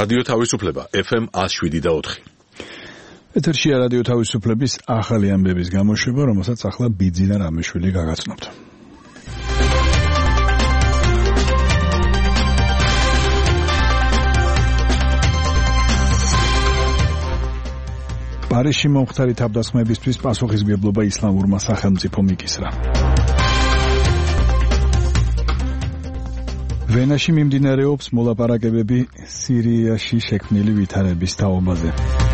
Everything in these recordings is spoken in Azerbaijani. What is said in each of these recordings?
რადიო თავისუფლება FM 107.4. ეთერშია რადიო თავისუფლების ახალი ამბების გამოშვება, რომელსაც ახლა ბიძინა რამიშვილი გაგაცნობთ. პარიზში მომხდარი თავდასხმებისთვის პასუხისმგებლობა ისლამურმა სახელმწიფომ იკისრა. ვენაში მიმდინარეობს მოლაპარაკებები სირიაში შექმნილი ვითარების თაობაზე.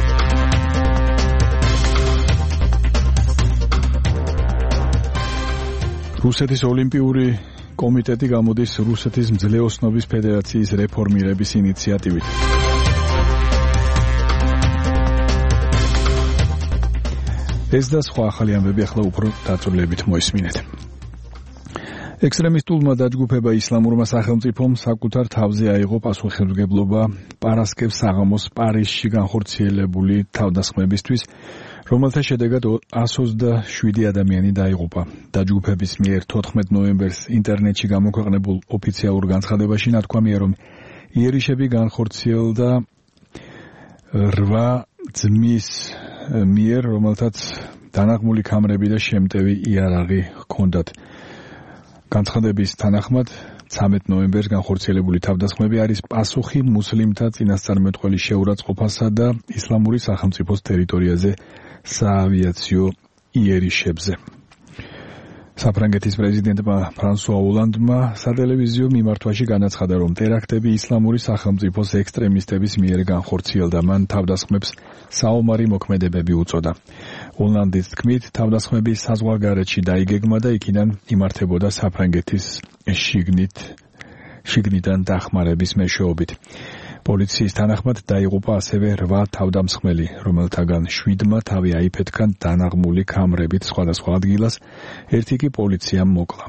რუსეთის ოლიმპიური კომიტეტი გამოდის რუსეთის მძლეოსნობის ფედერაციის რეფორმირების ინიციატივით. ეს და სხვა ახალი ამბები ახლა უფრო დაწვრილებით მოისმინეთ. ექსტრემისტულმა დაჯგუფება ისლამურმა სახელმწიფომ საკუთარ თავზე აიღო პასუხისმგებლობა პარასკევს საღამოს პარიზში განხორციელებული თავდასხმებისთვის, რომელთა შედეგად 127 ადამიანი დაიღუპა. დაჯგუფების მიერ 14 ნოემბერს ინტერნეტში გამოქვეყნებულ ოფიციალურ განცხადებაში ნათქვამია, რომ იერიშები განხორციელდა 8 ძმის მიერ, რომელთაც დანაღმული ქამრები და შემტევი იარაღი ჰქონდათ. განცხადების თანახმად 13 ნოემბერს განხორციელებული თავდასხმები არის პასუხი მუსლიმთა წინასწარმეტყველი შეურაცხყოფასა და ისლამური სახელმწიფოს ტერიტორიაზე საავიაციო იერიშებზე. საფრანგეთის პრეზიდენტმა ფრანსუა ოლანდმა სატელევიზიო მიმართვაში განაცხადა, რომ ტერაქტები ისლამური სახელმწიფოს ექსტრემისტების მიერ განხორციელდა. მან თავდასხმებს საომარი მოქმედებები უწოდა. ოლანდის თქმით, თავდასხმები საზღვარგარეთში დაიგეგმა და იქიდან იმართებოდა საფრანგეთის შიგნიდან დახმარების მეშვეობით. პოლიციის თანახმად დაიღუპა ასევე 8 თავდამსხმელი, რომელთაგან 7-მა თავი აიფეთქა დანაღმული ქამრებით სხვადასხვა ადგილას, ერთი კი პოლიციამ მოკლა.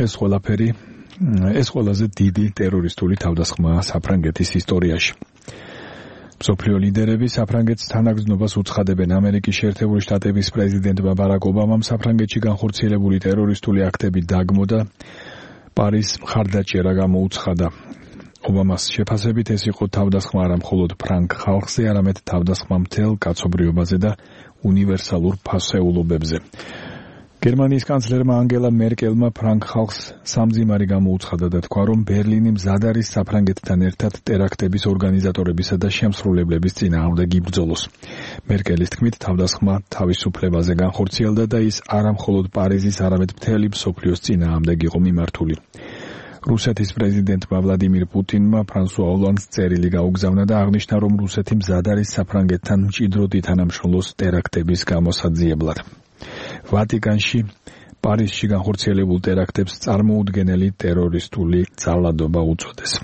ეს ყველაზე დიდი ტერორისტული თავდასხმაა საფრანგეთის ისტორიაში. მსოფლიო ლიდერები საფრანგეთს თანაგრძნობას უცხადებენ. ამერიკის შეერთებული შტატების პრეზიდენტმა ბარაკ ობამამ საფრანგეთში განხორციელებული ტერორისტული აქტები დაგმო და პარიზს მხარდაჭერა გამოუცხადა. ობამას შეფასებით ეს იყო თავდასხმა არა მხოლოდ ფრანგ ხალხზე, არამედ თავდასხმა მთელ კაცობრიობაზე და უნივერსალურ ფასეულობებზე. გერმანიის კანცლერმა ანგელა მერკელმა ფრანგ ხალხს სამძიმარი გამოუცხადა და თქვა, რომ ბერლინი მზად არის საფრანგეთთან ერთად ტერაქტების ორგანიზატორებისა და შემსრულებლების წინააღმდეგ იბრძოლოს. მერკელის თქმით, თავდასხმა თავისუფლებაზე განხორციელდა და ის არა მხოლოდ პარიზის, არამედ მთელი მსოფლიოს წინააღმდეგ იყო მიმართული. რუსეთის პრეზიდენტმა ვლადიმირ პუტინმა ფრანსუა ოლანდს წერილი გაუგზავნა და აღნიშნა, რომ რუსეთი მზად არის საფრანგეთთან მჭიდროდ ითანამშრომლოს ტერაქტების გამოსაძიებლად. ვატიკანში პარიზში განხორციელებულ ტერაქტებს წარმოუდგენელი ტერორისტული ძალადობა უწოდეს.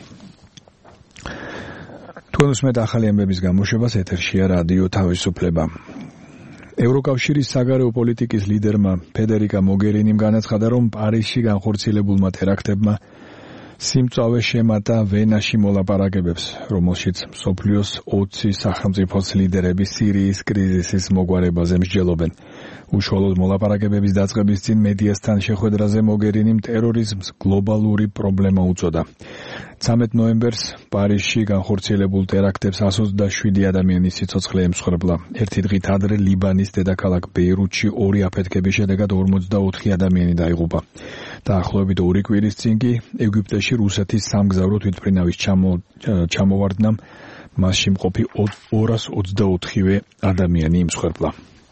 თქვენ უსმენთ ახალი ამბების გამოშვებას, ეთერშია რადიო თავისუფლება. ევროკავშირის საგარეო პოლიტიკის ლიდერმა ფედერიკა მოგერინიმ განაცხადა, რომ პარიზში განხორციელებულმა ტერაქტებმა სიმწავე შემატა ვენაში მოლაპარაკებებს, რომელშიც მსოფლიოს 20 სახელმწიფოს ლიდერები სირიის კრიზისის მოგვარებაზე მსჯელობენ. უშუალოდ მოლაპარაკებების დაწყების წინ მედიასთან შეხვედრაზე მოგერინიმ ტერორიზმს გლობალური პრობლემა უწოდა. 13 ნოემბერს პარიზში განხორციელებულ ტერაქტებს 127 ადამიანის სიცოცხლე ემსხვერპლა. ერთი დღით ადრე ლიბანის დედაქალაქ ბეირუთში 2 აფეთქების შედეგად 44 ადამიანი დაიღუპა. დაახლოებით 2 კვირის წინ კი ეგვიპტეში რუსეთის სამგზავრო თვითმფრინავის ჩამოვარდნამ მასში მყოფი 224 ადამიანი იმსხვერპლა.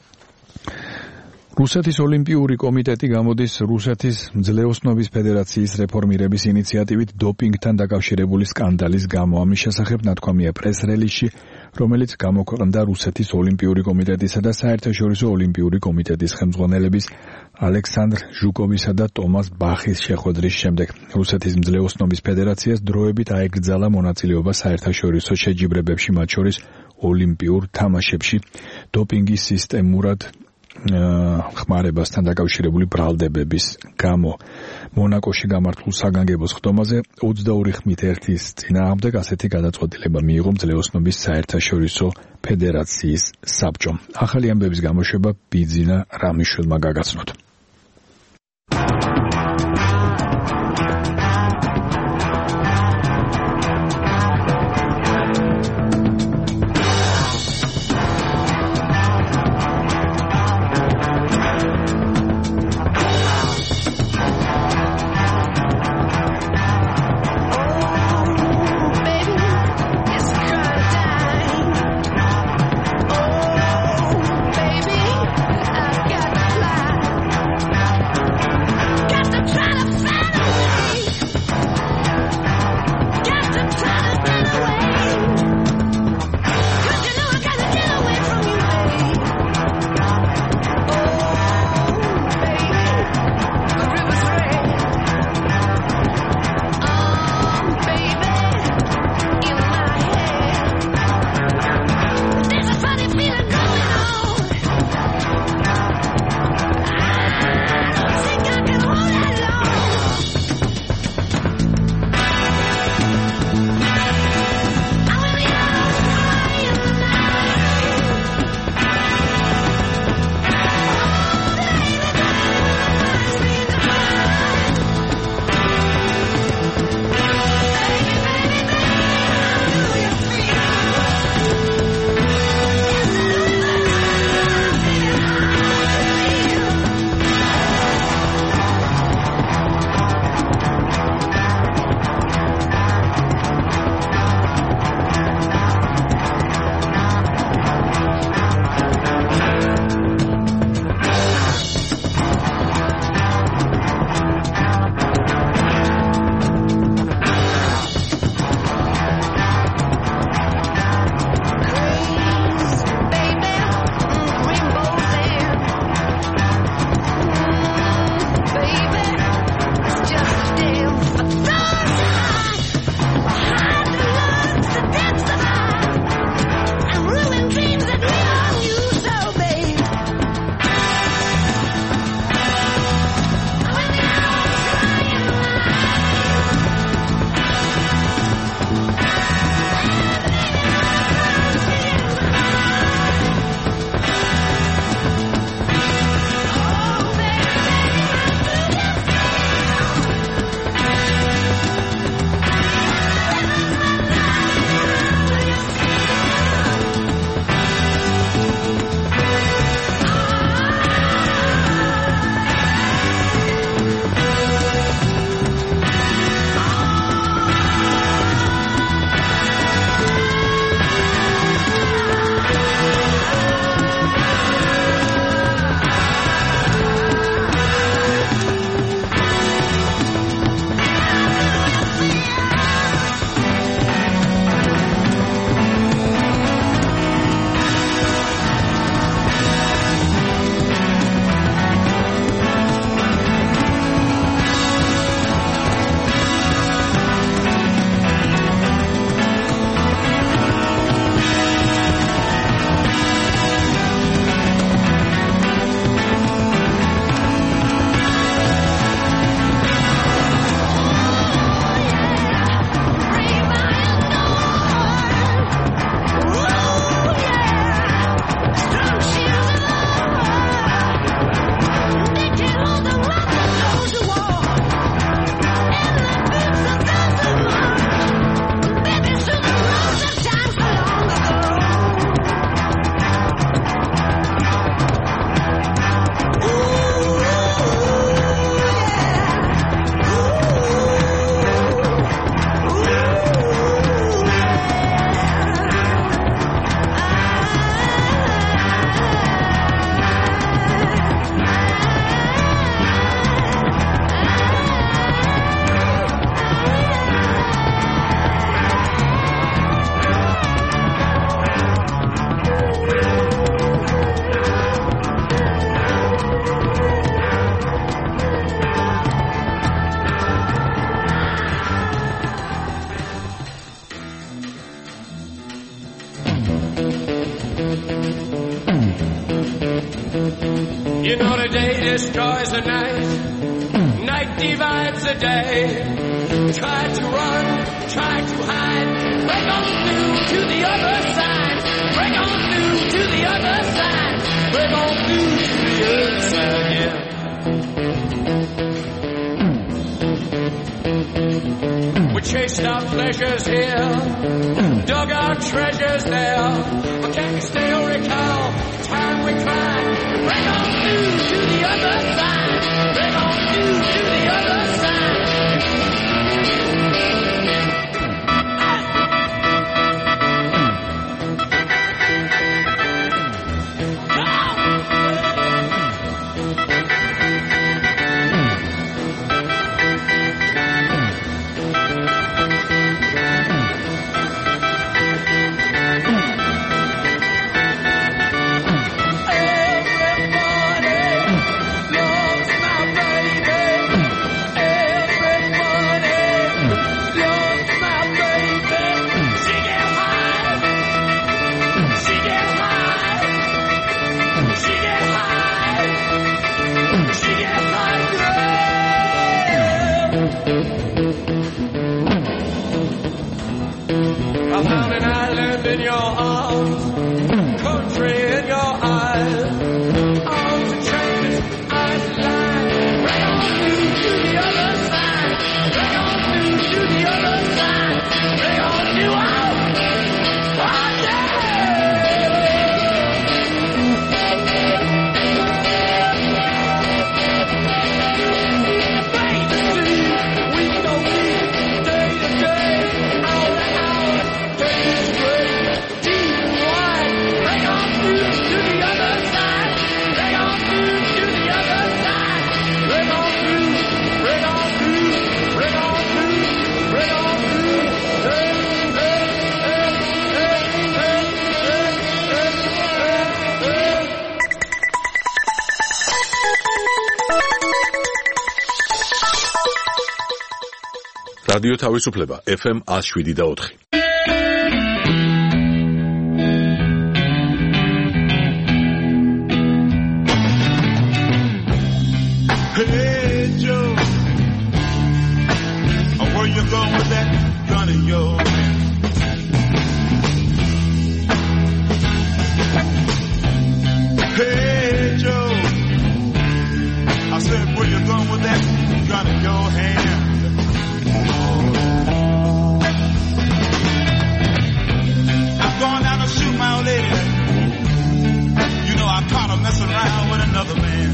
რუსეთის ოლიმპიური კომიტეტი გამოდის რუსეთის მძლეოსნობის ფედერაციის რეფორმირების ინიციატივით დოპინგთან დაკავშირებული სკანდალის გამო. ამის შესახებ ნათქვამია პრეს-რელიზში, რომელიც გამოქვეყნდა რუსეთის ოლიმპიური კომიტეტისა და საერთაშორისო ოლიმპიური კომიტეტის ხელმძღვანელების ალექსანდრ ჟუკოვისა და ტომას ბახის შეხვედრის შემდეგ. რუსეთის მძლეოსნობის ფედერაციას დროებით აეკრძალა მონაწილეობა საერთაშორისო შეჯიბრებებში, მათ შორის ოლიმპიურ თამაშებში, დოპინგის სისტემურად ხმარებასთან დაკავშირებული ბრალდებების გამო. მონაკოში გამართულ საგანგებო სხდომაზე 22 ხმით ერთის წინააღმდეგ ასეთი გადაწყვეტილება მიიღო მძლეოსნობის საერთაშორისო ფედერაციის საბჭომ. ახალი ამბების გამოშვება ბიძინა რამიშვილმა გაგაცნოთ. destroys the night. Night divides the day. Try to run, try to hide. Break on through to the other side. Break on through to the other side. Break on through to the other side, yeah. We chased our pleasures here, dug our treasures there. But can you still recall the time we cried? Break on through to the other side. Break on through to the other side. I found an island in your arms, country in your eyes, arms and chains, eyes and lines. Break on through to the other side. Break on through to the other side. Break on through out. Oh, yeah! Face the sea, we go deep, day to day, hour to hour. რადიო თავისუფლება FM 107.4. Hey Joe, where you going with that gun in your hand? Hey Joe, I said where you going with that gun in your hand? I'm going down to shoot my old lady. You know I caught her messing around with another man.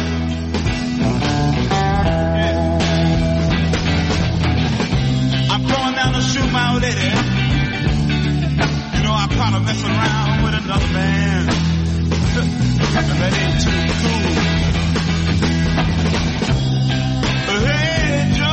I'm going down to shoot my old lady. You know I caught her messing around with another man. That ain't too cool. Hey Joe,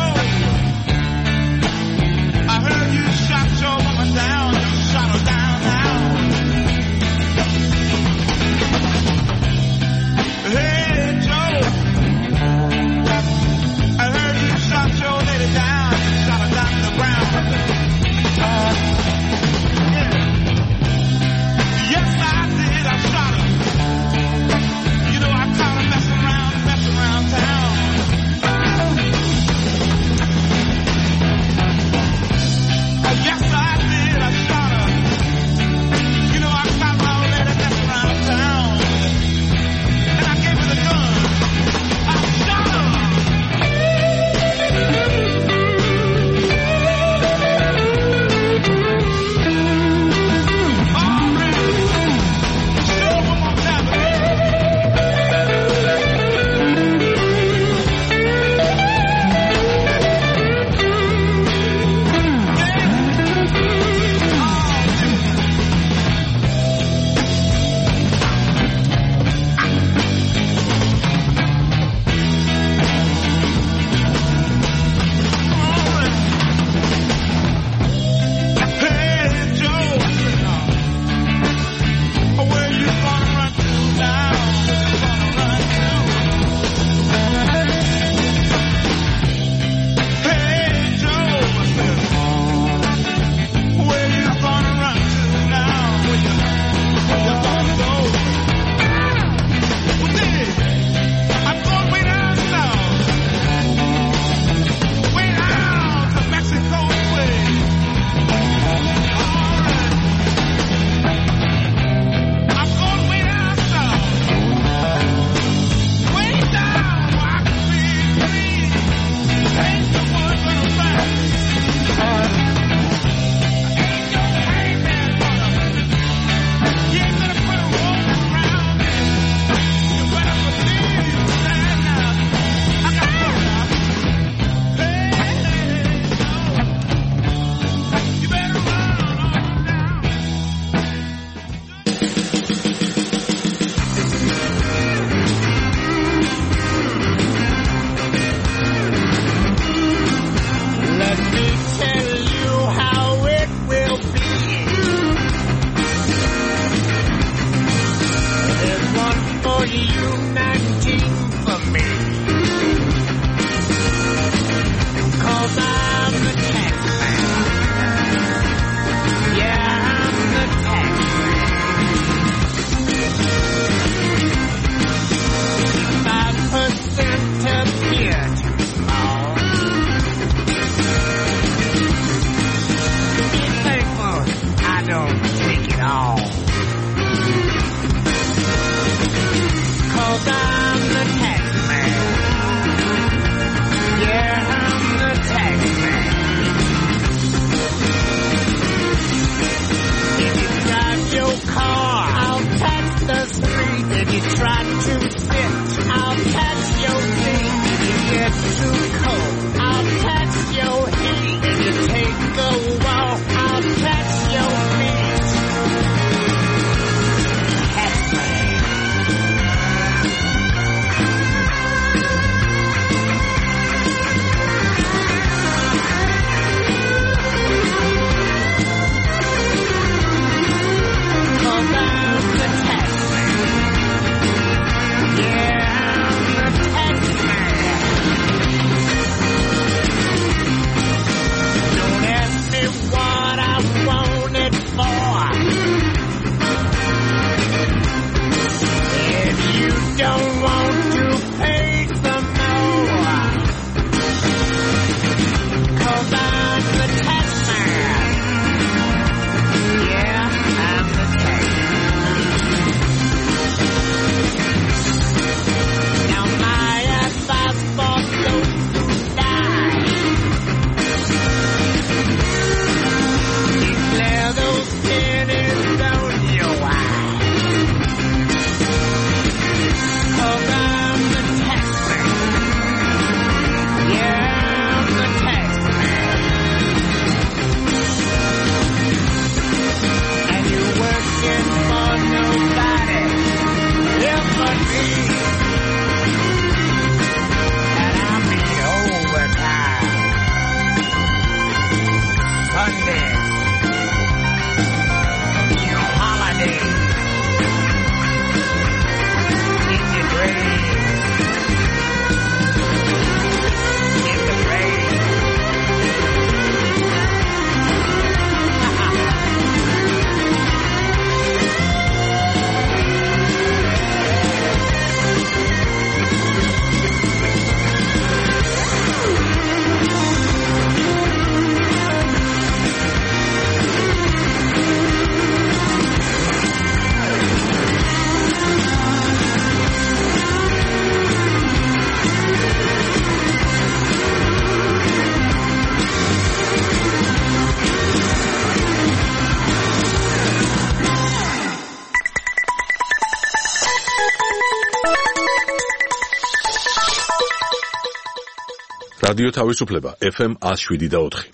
რადიო თავისუფლება FM 107.4.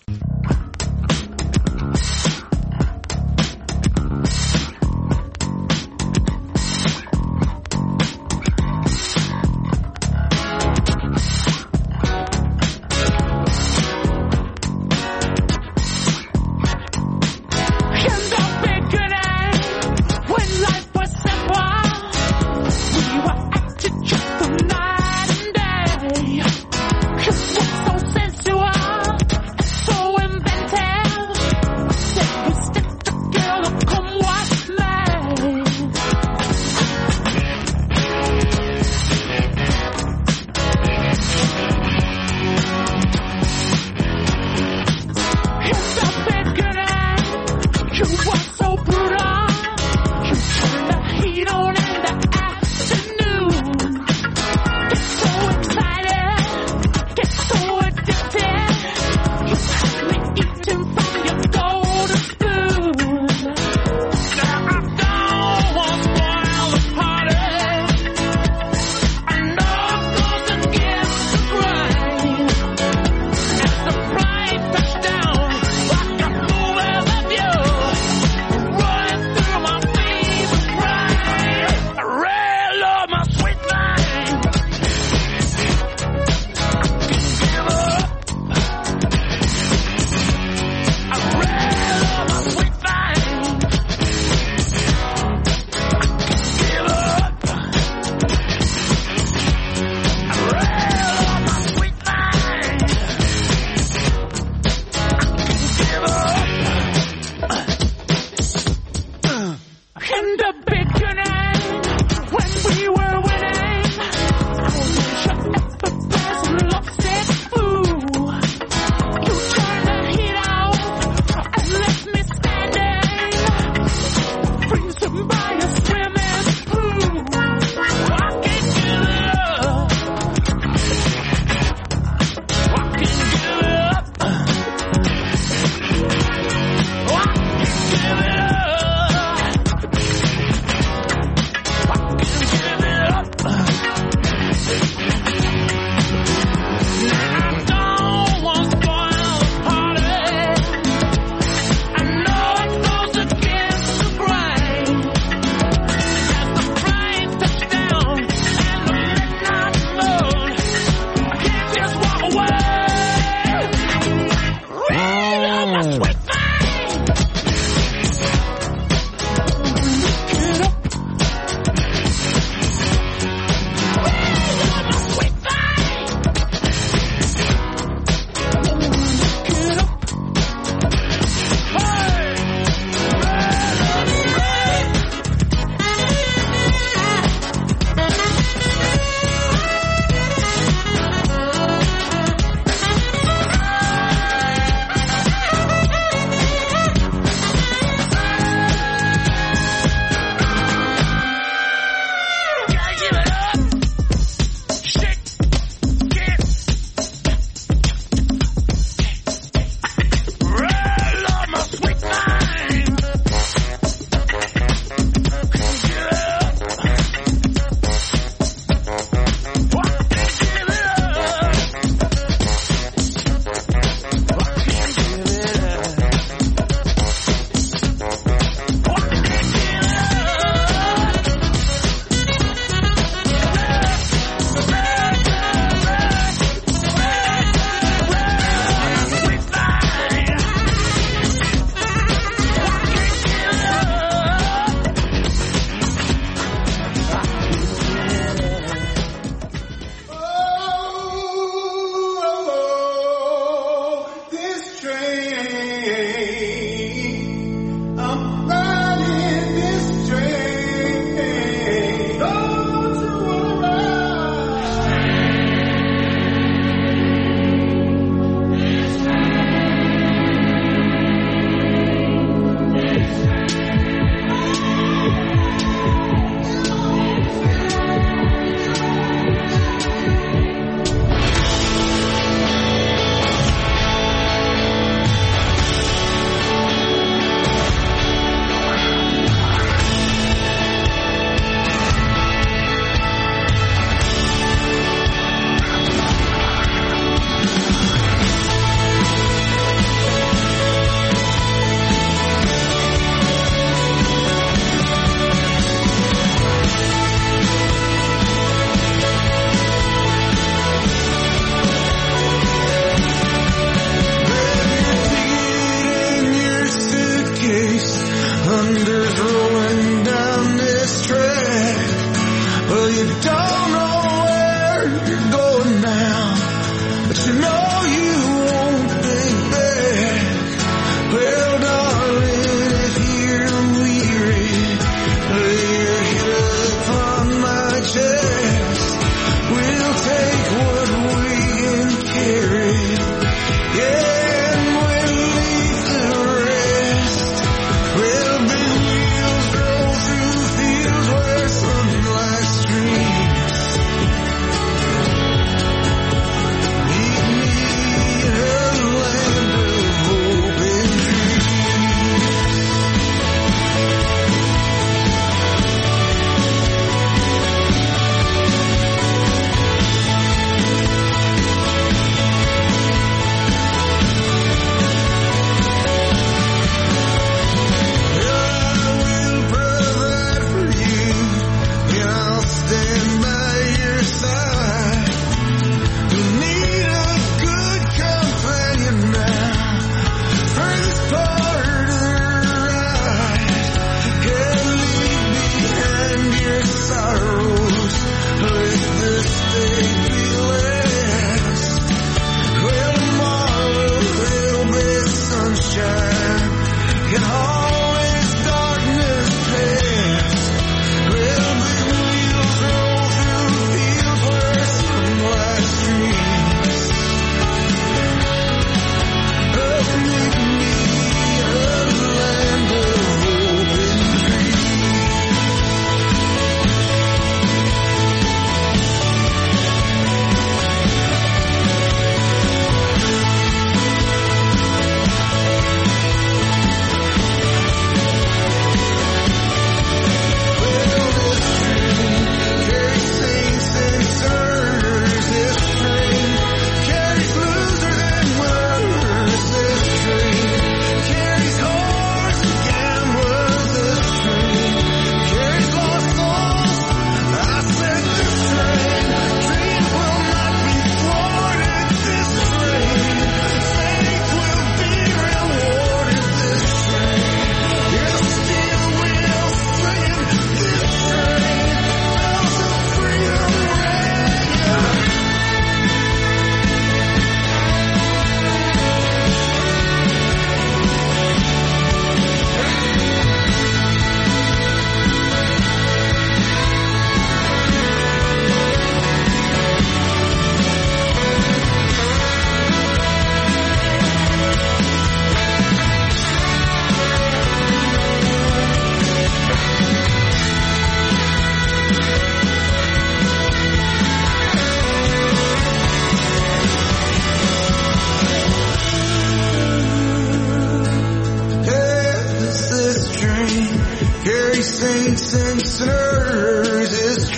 So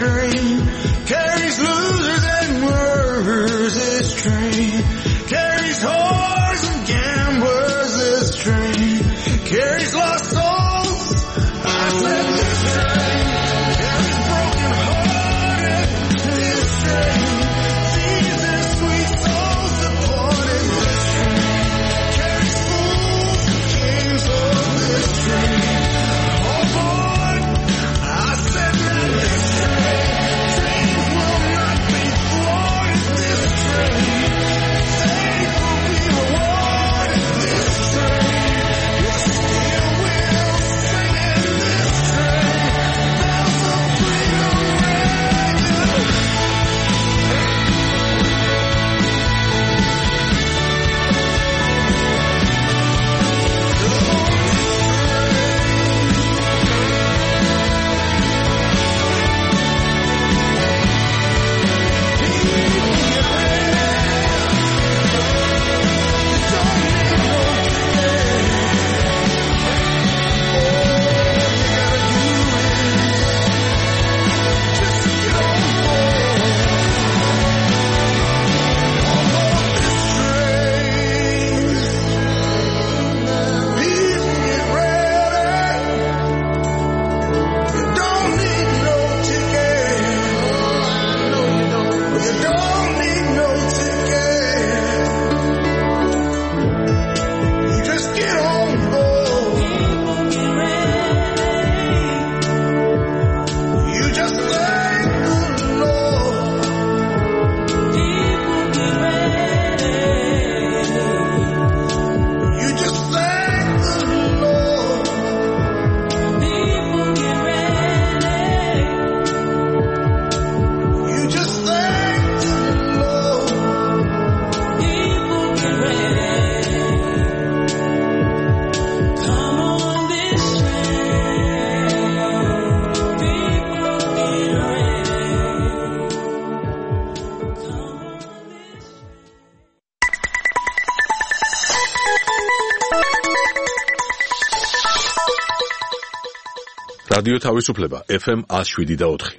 train carries losers and murderers. This train carries whores and gamblers. This train carries lost souls. I said this train carries broken hearted. This train sees their sweet souls departed. This train carries fools and kings of this train. Oh boy, I said that this train will not be thwarted. This train, faith will be rewarded. This train, your steel wheels sing in this train. Bells of freedom ring. რადიო თავისუფლება FM 107.4.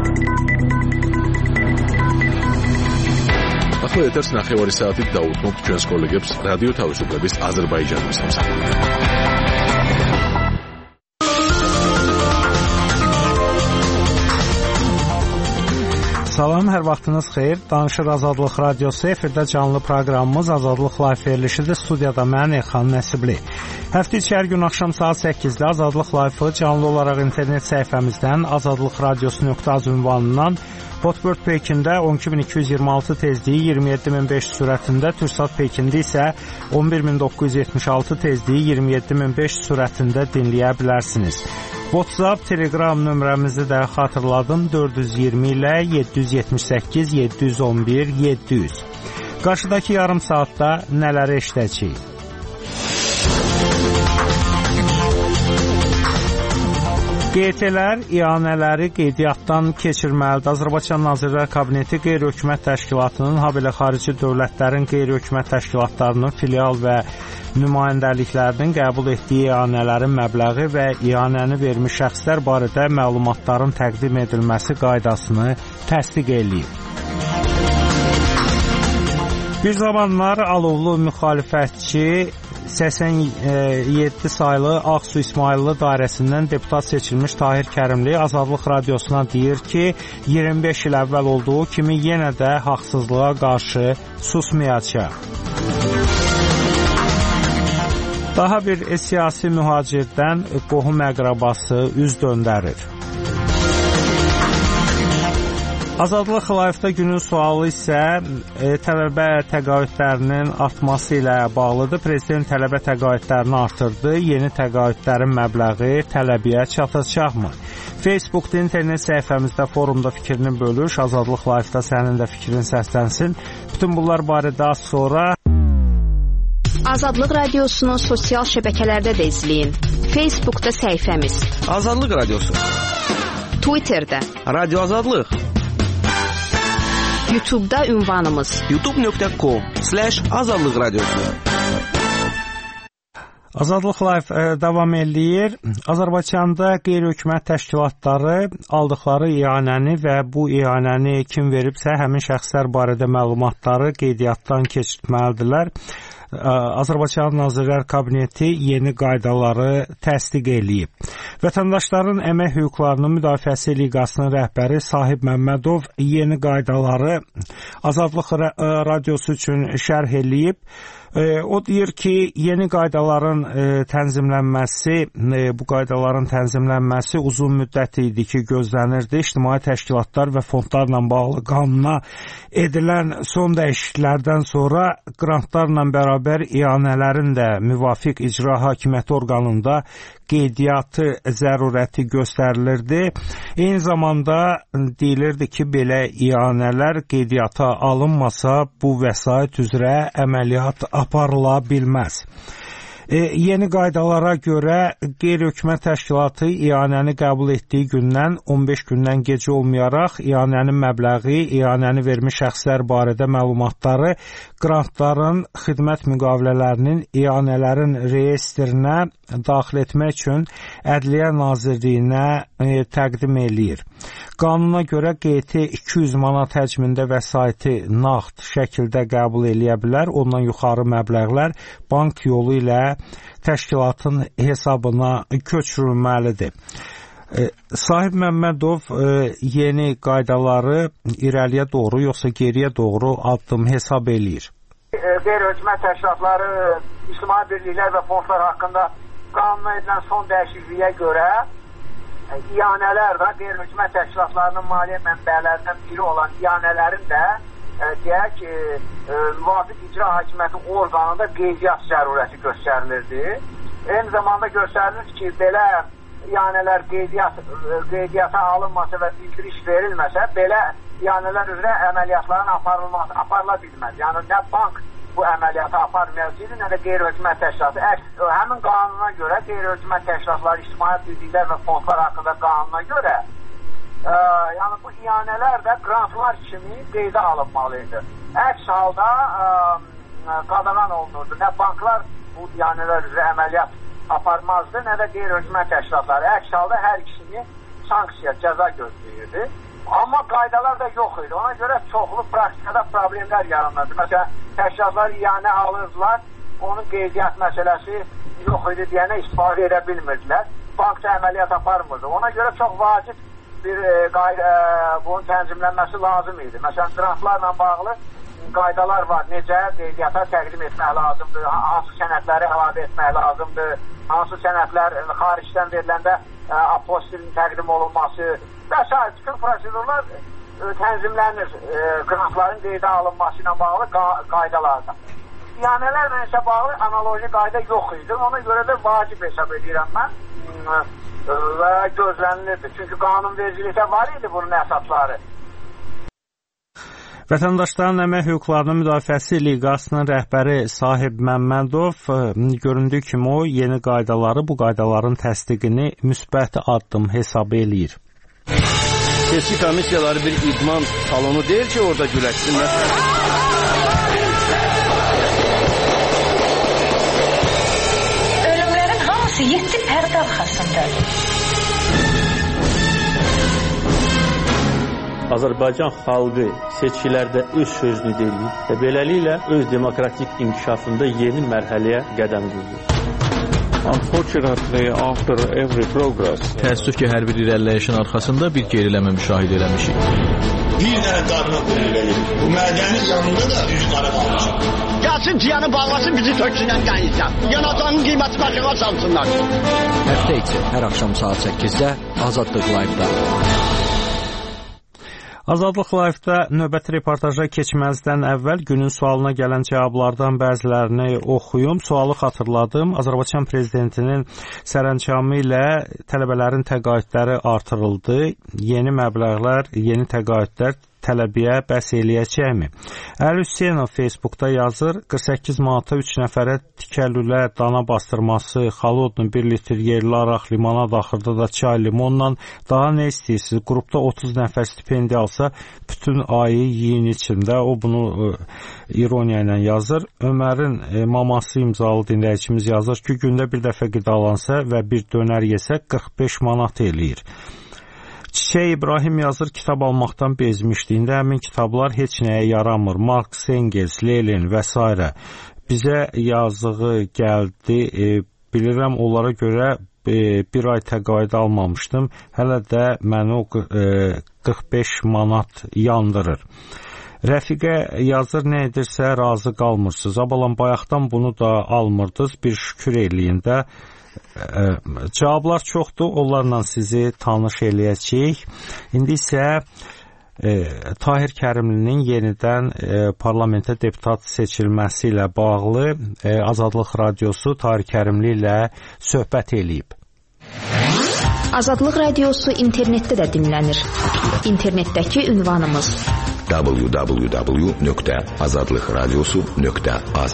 ახლა ეთერს ნახევარი საათით დაუთმობთ ჩვენს კოლეგებს რადიო თავისუფლების აზერბაიჯანის სამსახურში. Salam, hər vaxtınız xeyir. Danışır Azadlıq Radiosu, efirdə canlı proqramımız Azadlıq Live verilişidir. Studiyada mən Elxan Nəsibli. Həftə içi hər gün axşam saat 8-də Azadlıq Live-ı canlı olaraq internet səhifəmizdən azadlıqradiosu.az ünvanından Hotbird Pekində 12226 tezliyi 27500 sürətində, Türksat Pekində isə 11976 tezliyi 27500 sürətində dinləyə bilərsiniz. WhatsApp, Telegram nömrəmizi də xatırladım, 420 ilə 778 711 700. Qarşıdakı yarım saatda nələri eşidəcəyik? QT-lər ianələri qeydiyyatdan keçirməlidir. Azərbaycan Nazirlər Kabineti qeyri-hökumət təşkilatının, habelə xarici dövlətlərin qeyri-hökumət təşkilatlarının filial və nümayəndəliklərinin qəbul etdiyi ianələrin məbləği və ianəni vermiş şəxslər barədə məlumatların təqdim edilməsi qaydasını təsdiq eləyib. Bir zamanlar alovlu müxalifətçi 87 saylı Ağsu İsmayıllı dairəsindən deputat seçilmiş Tahir Kərimli Azadlıq Radiosuna deyir ki, 25 il əvvəl olduğu kimi yenə də haqsızlığa qarşı susmayacaq. Daha bir siyasi mühacirdən qohum əqrabası üz döndərir. Azadlıq Live-da günün sualı isə tələbə təqaüdlərinin artması ilə bağlıdır. Prezident tələbə təqaüdlərini artırdı. Yeni təqaüdlərin məbləği tələbiyə çatacaqmı? Facebook'da internet səhifəmizdə forumda fikrini bölüş. Azadlıq Live-da sənin də fikrin səslənsin. Bütün bunlar barədə az sonra Azadlıq Radiosunu sosial şəbəkələrdə də izləyin. Facebook'da səhifəmiz Azadlıq Radiosu, Twitter'da Radio Azadlıq, YouTube'da ünvanımız youtube.com/azadlıq radiosu. Azadlıq Live davam eləyir. Azərbaycanda qeyri-hökumət təşkilatları aldıqları ianəni və bu ianəni kim veribsə, həmin şəxslər barədə məlumatları qeydiyyatdan keçirtməlidirlər. Azərbaycan Nazirlər Kabineti yeni qaydaları təsdiq eləyib. Vətəndaşların əmək hüquqlarının müdafiəsi liqasının rəhbəri Sahib Məmmədov yeni qaydaları Azadlıq radiosu üçün şərh eləyib. O deyir ki, yeni qaydaların tənzimlənməsi, bu qaydaların tənzimlənməsi uzun müddət idi ki, gözlənirdi. İctimai təşkilatlar və fondlarla bağlı qanuna edilən son dəyişikliklərdən sonra qrantlarla bərabər ianələrin də müvafiq icra hakimiyyəti orqanında qeydiyyatı zərurəti göstərilirdi. Eyni zamanda deyilirdi ki, belə ianələr qeydiyyata alınmasa bu vəsait üzrə əməliyyat aparıla bilməz. Yeni qaydalara görə qeyri-hökumət təşkilatı ianəni qəbul etdiyi gündən 15 gündən gec olmayaraq ianənin məbləği, ianəni vermiş şəxslər barədə məlumatları, qrantların, xidmət müqavilələrinin, ianələrin reyestrinə daxil etmək üçün Ədliyyə Nazirliyinə təqdim eləyir. Qanuna görə qeyti 200 manat həcmində vəsaiti nağd şəkildə qəbul eləyə bilər. Ondan yuxarı məbləğlər bank yolu ilə təşkilatın hesabına köçürülməlidir. Sahib Məmmədov yeni qaydaları irəliyə doğru yoxsa geriyə doğru addım hesab eləyir. Qeyri-hökumət təşkilatları, ictimai birliklər və fondlar haqqında qanuna edilən son dəyişikliyə görə ianələr və qeyri-hökumət təşkilatlarının maliyyə mənbələrindən biri olan ianələrin də deyək ki, müvafiq icra hakimiyyəti orqanında qeydiyyat zərurəti göstərilirdi. Eyni zamanda göstərilir ki, belə ianələr qeydiyyata alınmasa və bildiriş verilməsə, belə ianələr üzrə əməliyyatların aparıla bilməz. Yəni, nə bank bu əməliyyatı aparmayacaqdır, nə də qeyri-hökumət təşkilatı. Həmin qanuna görə qeyri-hökumət təşkilatları, ictimai birliklər və fondlar haqqında qanuna görə yəni bu ianələr də qrantlar kimi qeydə alınmalıdır. Əks halda qadağan olunurdu. Nə banklar bu ianələr üzrə əməliyyat aparmazdı, nə də qeyri-hökumət təşkilatları. Əks halda hər ikisini sanksiya, cəza gözləyirdi. Amma qaydalar da yox idi. Ona görə çoxlu praktikada problemlər yaranırdı. Məsələn, təşkilatlar ianə alırdılar, onun qeydiyyat məsələsi yox idi deyənə istifadə edə bilmirdilər. Bankda əməliyyat aparmırdı. Ona görə çox vacib bir bunun tənzimlənməsi lazım idi. Məsələn, qrantlarla bağlı qaydalar var. Necə qeydiyyata təqdim etmək lazımdır, hansı sənədləri əlavə etmək lazımdır, hansı sənədlər xaricdən veriləndə apostilin təqdim olunması və s. Bütün prosedurlar tənzimlənir qrantların qeydə alınması ilə bağlı qaydalarda. İanələrlə isə bağlı analoji qayda yox idi. Ona görə də vacib hesab edirəm mən və gözlənilirdi. Çünki qanunvericilikdə var idi bunun əsasları. Vətəndaşların əmək hüquqlarının müdafiəsi liqasının rəhbəri Sahib Məmmədov göründüyü kimi o yeni qaydaları, bu qaydaların təsdiqini müsbət addım hesab eləyir. Seçki komissiyaları bir idman salonu deyil ki, orada güləşsinlər. Ölümlərin hamısı 7 pərdə arxasındadır. Azərbaycan xalqı seçkilərdə öz sözünü deyir və beləliklə öz demokratik inkişafında yeni mərhələyə qədəm qoyur. Təəssüf ki, hər bir irəliləyişin arxasında bir geriləmə müşahidə eləmişik. Bir dənə qarına qoyulur. Bu mədənin yanında da üç qarı qalmışıq. Gəlsin ciyanı bağlasın, bizi töksünən qənizdən. Yanacağının qiyməti başına salsınlar. Həftə içi hər axşam saat 8-də Azadlıq Live-da. Azadlıq Live-da növbəti reportaja keçməzdən əvvəl günün sualına gələn cavablardan bəzilərini oxuyum. Sualı xatırladım. Azərbaycan prezidentinin sərəncamı ilə tələbələrin təqaüdləri artırıldı. Yeni məbləğlər, yeni təqaüdlər tələbiyə bəs eləyəcəkmi? Əli Hüseynov Facebookda yazır, 48 manata 3 nəfərə tikəlülə, dana bastırması, xalodun 1 litr yerli araq, limonad, axırda da çay, limonla daha nə istəyirsiniz? Qrupda 30 nəfər stipendiya alsa, bütün ayı yiyin içində. O bunu ironiya ilə yazır. Ömərin maması imzalı dinləyicimiz yazır ki, gündə bir dəfə qidalansa və bir dönər yesə 45 manat eləyir. Çiçək İbrahim yazır, kitab almaqdan bezmişdi. İndi həmin kitablar heç nəyə yaramır. Marx, Engels, Lenin və s. Bizə yazığı gəldi. Bilirəm, onlara görə bir ay təqaüd almamışdım. Hələ də məni o 45 manat yandırır. Rəfiqə yazır, nə edirsə razı qalmırsınız. Abalan bayaqdan bunu da almırdınız, bir şükür eləyin də. Cavablar çoxdur, onlarla sizi tanış eləyəcəyik. İndi isə Tahir Kərimlinin yenidən parlamentə deputat seçilməsi ilə bağlı Azadlıq Radiosu Tahir Kərimli ilə söhbət eləyib. Azadlıq Radiosu internetdə də dinlənir. İnternetdəki ünvanımız www.azadlıqradiosu.az.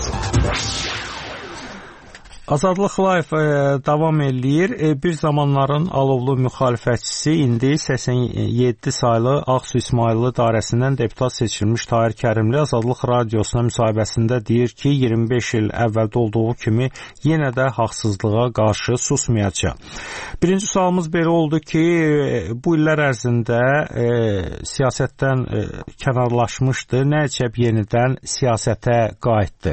Azadlıq Live davam eləyir. Bir zamanların alovlu müxalifətçisi, indi 87 saylı Ağsu İsmayıllı dairəsindən deputat seçilmiş Tahir Kərimli Azadlıq Radiosuna müsahibəsində deyir ki, 25 il əvvəldə olduğu kimi yenə də haqsızlığa qarşı susmayacaq. Birinci sualımız belə oldu ki, bu illər ərzində siyasətdən kənarlaşmışdı. Nə əcəb yenidən siyasətə qayıtdı?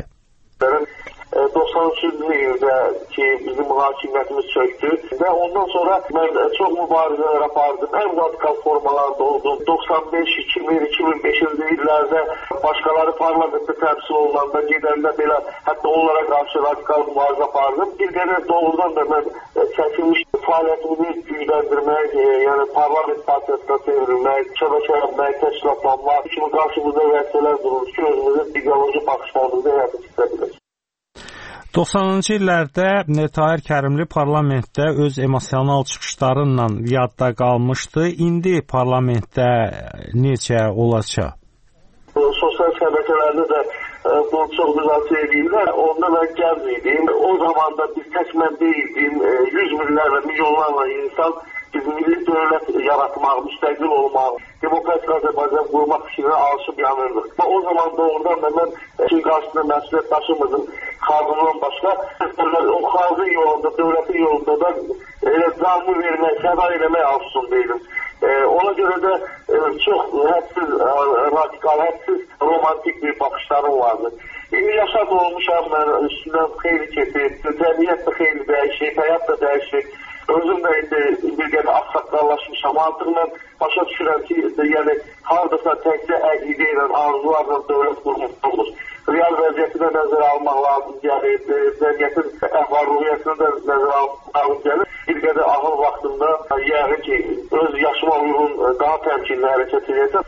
93-cü ildə ki, bizim hakimiyyətimiz çöktü və ondan sonra mən çox mübarizələr apardım. Ən radikal formalarda oldum. 95, 2000, 2005-ci illərdə başqaları parlamentdə təmsil olunanda gedəndə belə hətta onlara qarşı radikal mübarizə apardım. Bir qədər doğrudan da mən çəkilmiş fəaliyyətimizi gücləndirmək, yəni parlament partiyasına çevrilmək, şəbəkə yapmaq, təşkilatlanmaq kimi qarşımızda vəzifələr durur ki, özümüzün ideoloji baxışlarımızı həyata keçirə 90-cı illərdə Tahir Kərimli parlamentdə öz emosional çıxışlarıyla yadda qalmışdı. İndi parlamentdə necə olacaq? Sosial şəbəkələrdə də bunu çox müzakirə edirlər. Onda mən gənc idim. O zaman da biz tək mən deyildim. 100 minlərlə, milyonlarla insan biz milli dövlət yaratmaq, müstəqil olmaq, demokratik Azərbaycan qurmaq fikrinə alışıb yanırdıq. Və o zaman doğrudan da mən qarşısında məsuliyyət daşımırdım. Xalqından başqa, o xalqın yolunda, dövlətin yolunda da canlı vermək, fəda eləmək arzusundaydım. Ona görə də çox hədsiz radikal, hədsiz romantik bir baxışlarım vardı. İndi yaşad olmuşam, mən üstündən xeyli keçib, təbiyyət də xeyli dəyişik, həyat da dəyişik. Özüm də indi bir qədər axsaqqallaşmışam. Artıq mən başa düşürəm ki, yəni hardasa təkcə əqidə ilə, arzularla dövlət qurmaq olur. Real vəziyyəti də nəzərə almaq lazım gəlir, cəmiyyətin əhval-ruhiyyətini də nəzərə almaq lazım gəlir. Bir qədər ahıl vaxtında yəqin ki, öz yaşıma uyğun daha təmkinli hərəkət edəcək.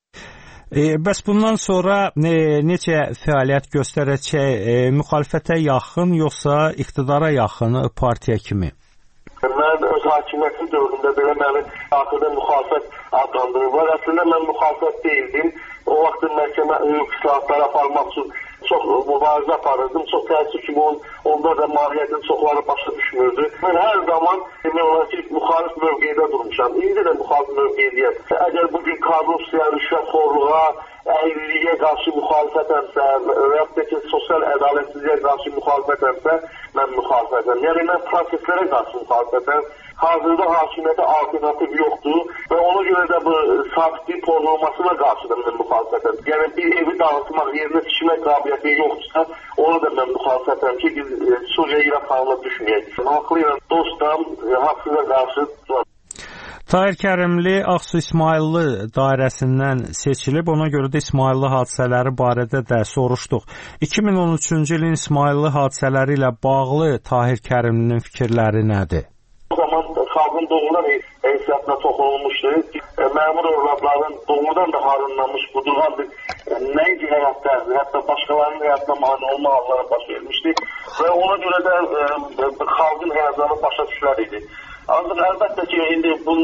Bəs bundan sonra necə fəaliyyət göstərəcək? Müxalifətə yaxın, yoxsa iqtidara yaxın partiya kimi? Mən öz hakimiyyətin dövründə belə məni daxildə müxalifət adlandırırlar. Əslində mən müxalifət deyildim. O vaxt məhkəmə hüquq islahatları aparmaq üçün çox mübarizə aparırdım. Çox təəssüf ki, onda da maliyyətin çoxları başa düşmürdü. Mən hər zaman demək olar ki, müxalif mövqedə durmuşam. İndi də müxalif mövqedəyəm. Əgər bugün korrupsiya, rüşvətxorluğa, əyriliyə qarşı müxalifətəmsə və ya da ki, sosial ədalətsizliyə qarşı müxalifətəmsə, mən müxalifətəm. Yəni, mən proseslərə qarşı müxalifətəm. Hazırda hakimiyyətə alternativ yoxdur və ona görə də bu sabitlik pozulmasına qarşı da mən müxalifətəm. Yəni, bir evi dağıtmaq, yerinə tikmək qabiliyyəti yoxdursa, ona da mən müxalifətəm ki, biz Suriya-İraq halına düşməyək. Haqlıyla dostam, haqsıza qarşı Tahir Kərimli Ağsu İsmayıllı dairəsindən seçilib, ona görə də İsmayıllı hadisələri barədə də soruşduq. 2013-cü ilin İsmayıllı hadisələri ilə bağlı Tahir Kərimlinin fikirləri nədir? O zaman xalqın doğrudan heysiyyatına toxunulmuşdu. Məmur övladların doğrudan da harınlanmış, budulan bir nəinki həyatlardır, hətta başqalarının həyatına mani olma halları baş vermişdi və ona görə də xalqın həyatlarını başa düşülər idi. Ancaq əlbəttə ki, indi bundan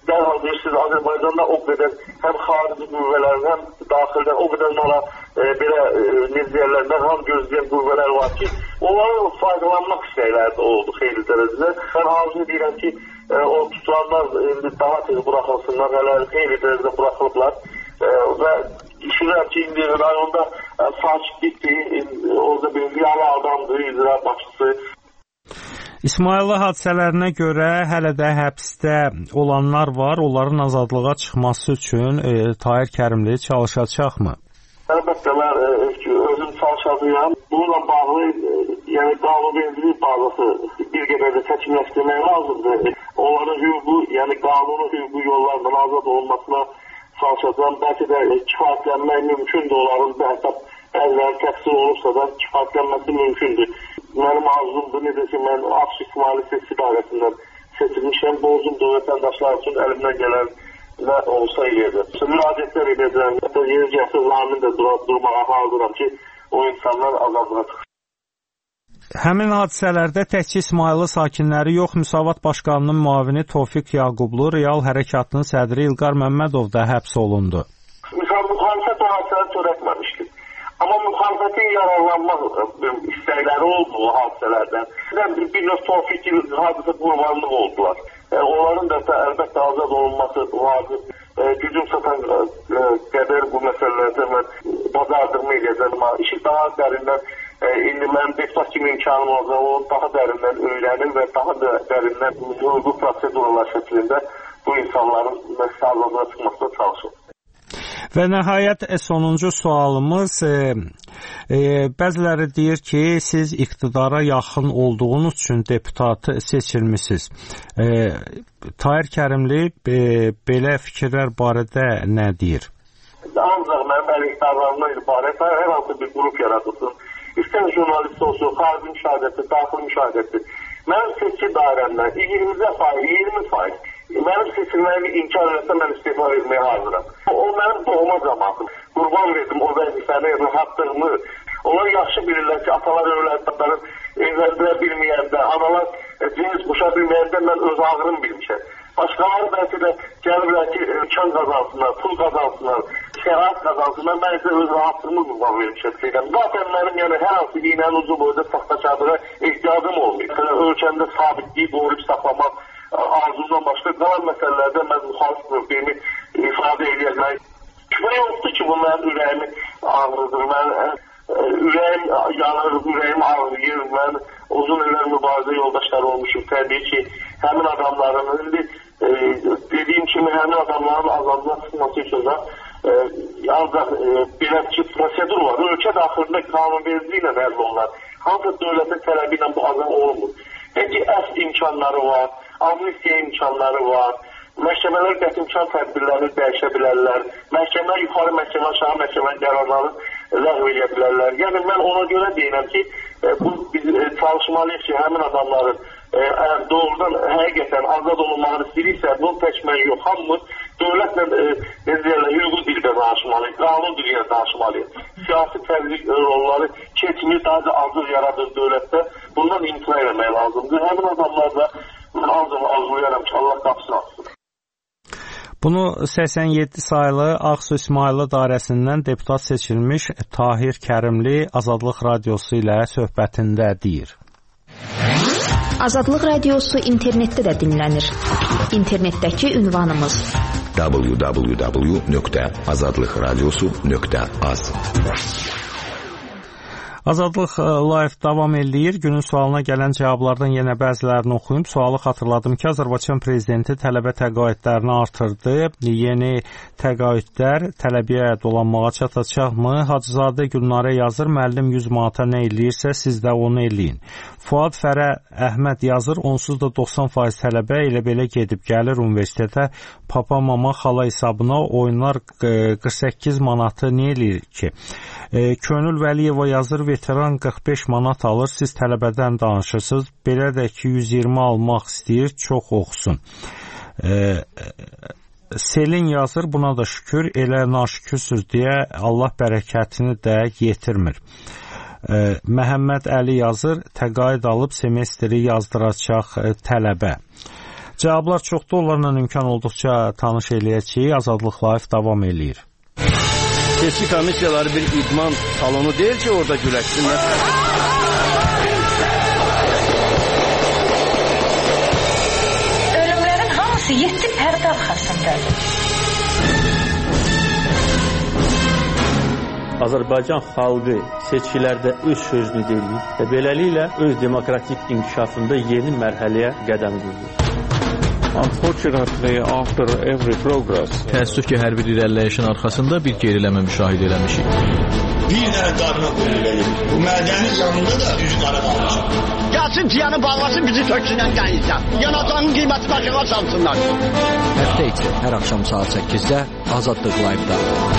dərhal deyirsiniz, Azərbaycanda o qədər həm xarici qüvvələrin, həm daxildən o qədər ona belə necəyərlər, məqam gözləyən qüvvələr var ki, onların faydalanmaq istəkləri oldu xeyli dərəcədə. Mən arzu edirəm ki, o tutulanlar daha tez buraxılsınlar, hələ xeyli dərəcədə buraxılıblar və düşünürəm ki, indi rayonda sakitlikdir, orada bir ziyalı adamdır, icra başçısı. İsmayıllı hadisələrinə görə hələ də həbsdə olanlar var. Onların azadlığa çıxması üçün Tahir Kərimli çalışacaqmı? Əlbəttə, mən özüm çalışacağım. Bununla bağlı, yəni qanunvericilik bazası bir qədər də çəkimləşdirmək lazımdır. Onların hüququ, yəni qanuni hüququ yollarla azad olunmasına çalışacağım. Bəlkə də kifayətlənmək mümkündür. Onların da hətta bəziləri təqsir olursa da kifayətlənməsi mümkündür. Mənim arzumdur, necə ki, mən Ağsu İsmaili Ses İdarəsindən seçilmişəm. Borcumdur vətəndaşlar üçün əlimdən gələn nə olsa eləyəcəm. Müraciətlər edəcəm. Yeni cəhsəz namin də durmağa hazıram ki, o insanlar azadlığa çıxsın. Həmin hadisələrdə təkcə İsmayıllı sakinləri yox, Müsavat Başqanının müavini Tofiq Yaqublu, Real Hərəkatının sədri İlqar Məmmədov da həbs olundu. Müxalifət o hadisələri törətməmişdir. Amma müxalifətin yararlanmaq istəkləri oldu o hadisələrdən. Bir növ Tofiq hadisə qurbanlıq oldular. Onların da əlbəttə azad olunması vacib. Gücüm satan qədər bu məsələlərdə mən bacardığımı eləyəcəm. İşi daha dərindən, indi mənim deputat kimi imkanım olacaq, o daha dərindən öyrənir və daha dərindən hüquqi prosedurlar şəklində bu insanların azadlığa çıxmasına çalışır. Və nəhayət sonuncu sualımız, bəziləri deyir ki, siz iqtidara yaxın olduğunuz üçün deputat seçilmisiniz. Tahir Kərimli belə fikirlər barədə nə deyir? Ancaq mənim əleyhdarlarımdan ibarət hər hansı bir qrup yaradılsın. İstər jurnalist olsun, xarici müşahidəti, daxili müşahidəti. Mənim seçki dairəmdən 20%, mənim seçilməyimi inkar edəsə mən istifa etməyə hazıram. O mənim doğma cəmatım. Qurban verdim o vəzifəni, rahatlığımı. Onlar yaxşı bilirlər ki, atalar övladlarını evləndirə bilməyəndə, analar cins quşa bilməyəndə mən öz ağrım bilmişəm. Başqaları bəlkə də gəlirlər ki, imkan qazansınlar, pul qazansınlar, şərait qazansınlar. Mən isə öz rahatlığımı qurban vermişəm. Zaten mənim yəni hər hansı iynənin ucu boyda saxtaçadığa ehtiyacım olmuyor. Ölkəmdə sabitliyi qoruyub saxlamaq arzumdan başqa qalan məsələlərdə mən müxalif mövqeyimi ifadə edəcəm. Şübhə yoxdur ki, bu mənim ürəyimi ağrıdır. Mən ürəyim yanır, ürəyim ağrıyır. Mən uzun illər mübarizə yoldaşları olmuşum. Təbii ki, həmin adamların, indi dediyim kimi, həmin adamların azadlığa çıxması üçün də ancaq belə bir prosedur var. Ölkə daxilində qanunvericiliyi ilə həll olunur. Hansı dövlətin tələbi ilə bu azad olunmur. Peki əsl imkanları var, amnistiya imkanları var. Məhkəmələr qətimkan tədbirlərini dəyişə bilərlər. Məhkəmə, yuxarı məhkəmə, aşağı məhkəmə qərarları ləğv edə bilərlər. Yəni mən ona görə deyirəm ki, biz çalışmalıyıq ki, həmin adamların əgər doğrudan həqiqətən azad olunmağını istəyirsə, bunu təkmək yox, hamımız dövlətlə hüquqi dildə danışmalıyıq, qanun dilində danışmalıyıq. Siyasi təbliğ rolları keçmir, daha da azlıq yaradır dövlətdə. Bundan imtina eləmək lazımdır. Həmin adamlar da mən ancaq arzulayarım ki, Allah qapısını açsın. Bunu 87 sayılı Ağsu İsmayıllı dairəsindən deputat seçilmiş Tahir Kərimli Azadlıq Radiosu ilə söhbətində deyir. Azadlıq Radiosu internetdə də dinlənir. İnternetdəki ünvanımız www.azadlıqradiosu.az. Azadlıq Live davam eləyir. Günün sualına gələn cavablardan yenə bəzilərini oxuyum. Sualı xatırladım ki, Azərbaycan prezidenti tələbə təqaüdlərini artırdı. Yeni təqaüdlər tələbəyə dolanmağa çatacaqmı? Hacızadə Gülnarə yazır, müəllim 100 manata nə eləyirsə, siz də onu eləyin. Fuad Fərə Əhməd yazır, onsuz da 90% tələbə elə belə gedib gəlir universitetə. Papa, mama, xala hesabına oyunlar 48 manatı nə eləyir ki? Könül Vəliyeva yazır, veteran 45 manat alır, siz tələbədən danışırsınız. Belə də ki, 120 almaq istəyir, çox oxusun. Selin yazır, buna da şükür, elə naşükürsüz deyə Allah bərəkətini də yetirmir. Məhəmməd Əli yazır, təqaüd alıb semestri yazdıracaq tələbə. Cavablar çoxdur, onlarla imkan olduqca tanış eləyək ki, Azadlıq Live davam eləyir. Seçki komissiyaları bir idman salonu deyil ki, orada güləşsinlər. Ölümlərin hamısı 7 pərdə arxasındadır. Azərbaycan xalqı seçkilərdə öz sözünü deyir və beləliklə öz demokratik inkişafında yeni mərhələyə qədəm qoyur. Unfortunately, after every progress, təəssüf ki, hər bir irəliləyişin arxasında bir geriləmə müşahidə eləmişik. Bir dənə qarına qoyulur. Bu mədənin yanında da üzü qara qalmışam. Gəlsin ciyanı bağlasın, bizi töksünən qəyizdən. Yanacağın qiyməti başına salsınlar. Həftə içi hər axşam saat 8-də Azadlıq Live-da.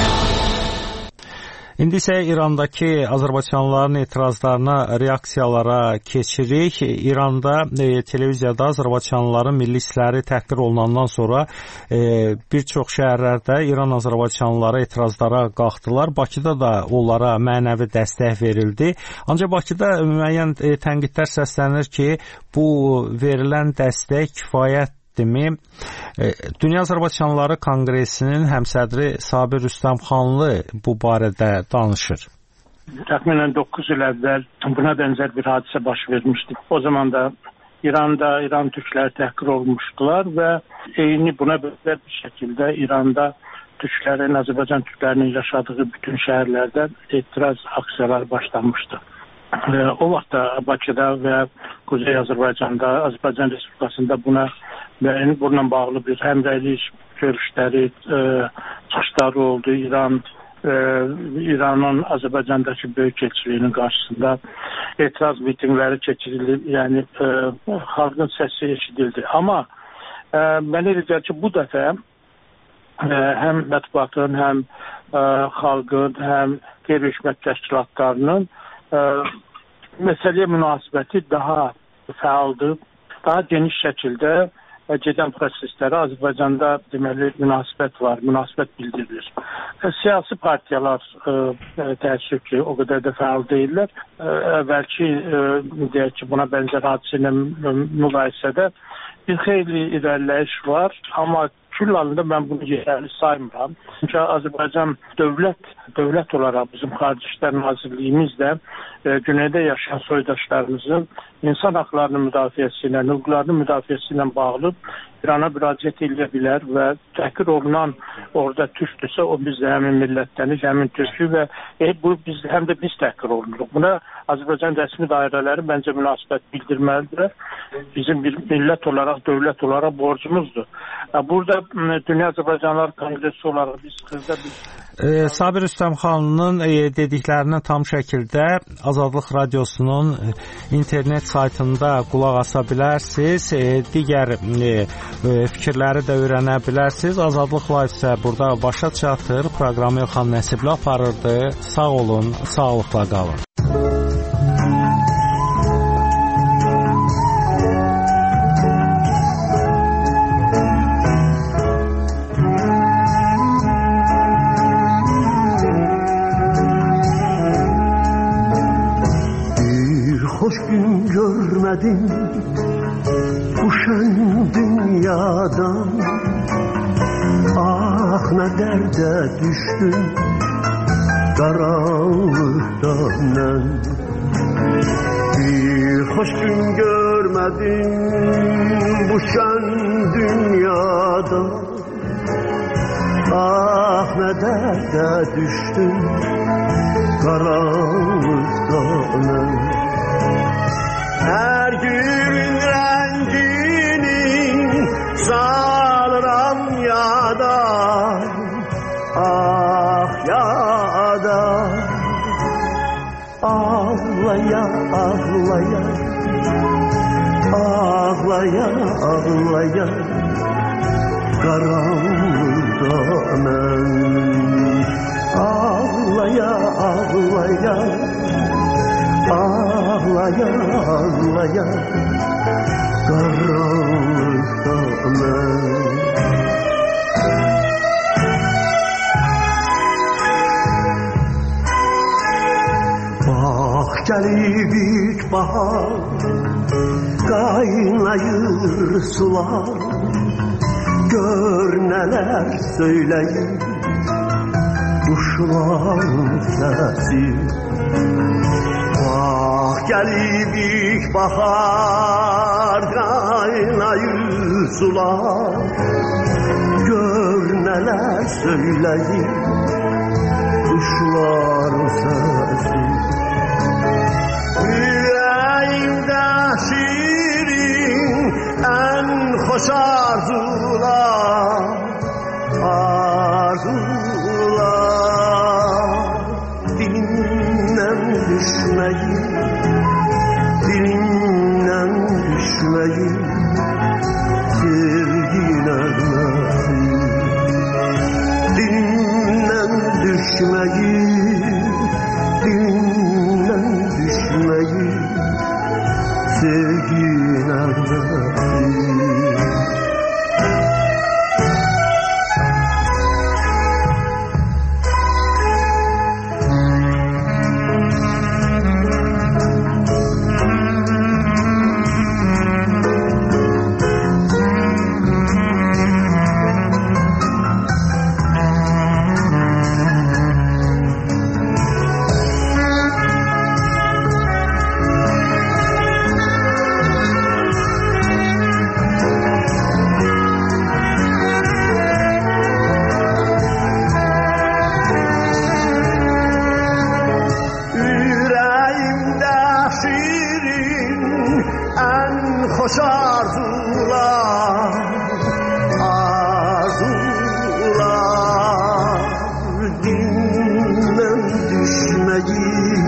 İndi isə İrandakı azərbaycanlıların etirazlarına, reaksiyalara keçirik. İranda televiziyada azərbaycanlıların milli hissləri təhqir olunandan sonra bir çox şəhərlərdə İran azərbaycanlıları etirazlara qalxdılar. Bakıda da onlara mənəvi dəstək verildi. Ancaq Bakıda müəyyən tənqidlər səslənir ki, bu verilən dəstək kifayət Dünya Azərbaycanlıları Konqresinin həmsədri Sabir Rüstəmxanlı bu barədə danışır. Təxminən 9 il əvvəl buna bənzər bir hadisə baş vermişdi. O zaman da İranda İran türkləri təhqir olmuşdular və eyni buna bənzər bir şəkildə İranda türklərin, Azərbaycan türklərinin yaşadığı bütün şəhərlərdə etiraz aksiyaları başlanmışdı. O vaxt da Bakıda və Kuzey Azərbaycanda, Azərbaycan Respublikasında bununla bağlı bir həmrəylik görüşləri, çıxışları oldu. İranın Azərbaycandakı böyük elçiliyinin qarşısında etiraz mitingləri keçirildi. Yəni xalqın səsi eşidildi. Amma mən elə deyir ki, bu dəfə həm mətbuatın, həm xalqın, həm qeyri-hökumət təşkilatlarının məsələyə münasibəti daha fəaldır, daha geniş şəkildə gedən proseslərə Azərbaycanda deməli münasibət var, münasibət bildirilir. Siyasi partiyalar təəssüf ki, o qədər də fəal deyirlər. Əvvəlki deyək ki, buna bənzər hadisə ilə müqayisədə bir xeyli irəliləyiş var, amma kül halında mən bunu yerli saymıram. Çünki Azərbaycan dövlət olaraq bizim Xarici İşlər Nazirliyimiz də güneydə yaşayan soydaşlarımızın insan haqlarının müdafiəsi ilə, hüquqlarının müdafiəsi ilə bağlı İrana müraciət edə bilər və təhqir olunan orada türkdürsə, o biz də həmin millətlənik, həmin türkü və həm də biz təhqir olunuruq. Buna Azərbaycan rəsmi dairələri məncə münasibət bildirməlidirlər. Bizim bir millət olaraq, dövlət olaraq borcumuzdur. Burada Dünya Azərbaycanlılar Konqresi olaraq biz xırda bir... Sabir Rüstəmxanlının dediklərinə tam şəkildə Azadlıq Radiosunun internet saytında qulaq asa bilərsiniz. Digər fikirləri də öyrənə bilərsiniz. Azadlıq Live isə burada başa çatır. Proqramı Elxan Nəsibli aparırdı. Sağ olun, sağlıqla qalın. Hoş gün görmedim bu şen dünyadan. Ah ne derde düştüm karanlıktan ben. Bir hoş gün görmedim bu şen dünyadan. Ah ne derde düştüm karanlıktan ben. Her gün rengini salıram yada, ah yada. Ağlaya ağlaya, ağlaya ağlaya, karanlıkta ben. Ağlaya ağlaya, ağlaya ağlaya, karanlıkta ben. Bak gelib ilkbahar, qaynayır sular, gör nələr söyləyir quşların səsi. Ah, gelib ilkbahar, qaynayır sular, gör nələr söyləyir quşların səsi. Yüreğimde şirin en hoş arzular, arzular. Dilimden düşmeyi, dilimden düşmeyi, sevgin ölmesin. Dilimden düşmeyi, dilimden düşmeyi, sevgin ölmesin. Hoş arzular, arzular. Dilimden düşmeyi,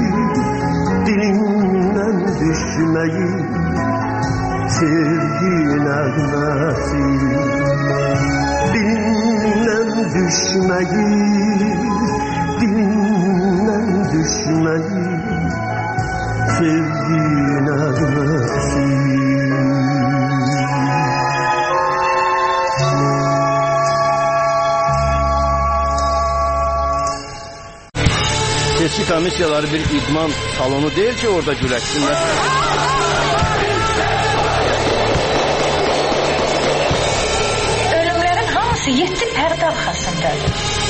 dilimden düşmeyi, sevgin ölmesin. Dilimden düşmeyi, dilimden düşmeyi, sevgin ölmesin. Seçki komissiyaları bir idman salonu değil ki orada güləşsinlər. Ölümlərin hamısı 7 pərdə arxasındadır.